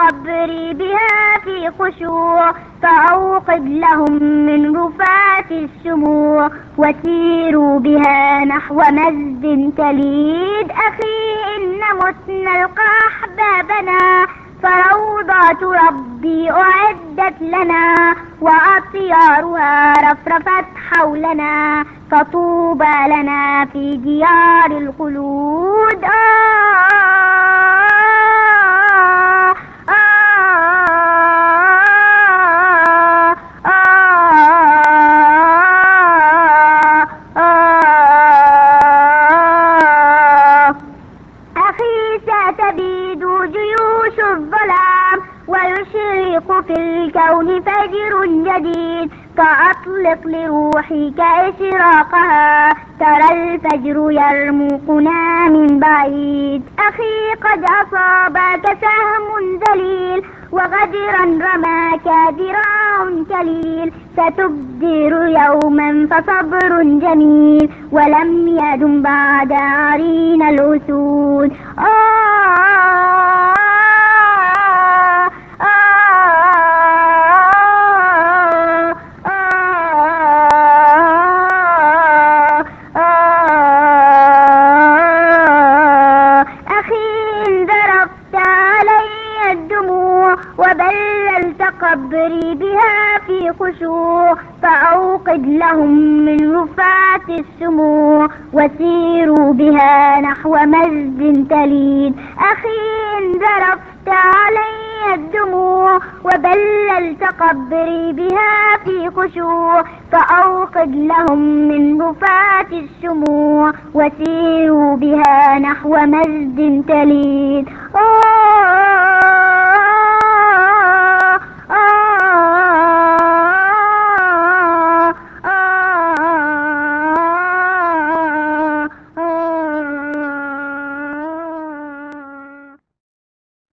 قبري بها في خشوع فأوقد لهم من رفات الشموع وسيروا بها نحو مجد تليد. أخي إن متنا نلقى أحبابنا فروضة ربي أعدت لنا وأطيارها رفرفت حولنا فطوبى لنا في ديار الخلود. أخي ستبيد جيوش الظلام ويشرق في الكون فجر جديد فأطلق لروحك إشراقها ترى الفجر يرمقنا من بعيد. أخي قد أصابك سهم ذليل وغدرا رماك ذراع كليل ستبدر يوما فصبر جميل ولم يدم بعد عرين الأسود. وبللت قبري بها في خشوع فأوقد لهم من رفات السموع وسيروا بها نحو مجد تليد. أخي إن ذرفت علي الدموع وبللت قبري بها في خشوع فأوقد لهم من رفات السموع وسيروا بها نحو مجد تليد.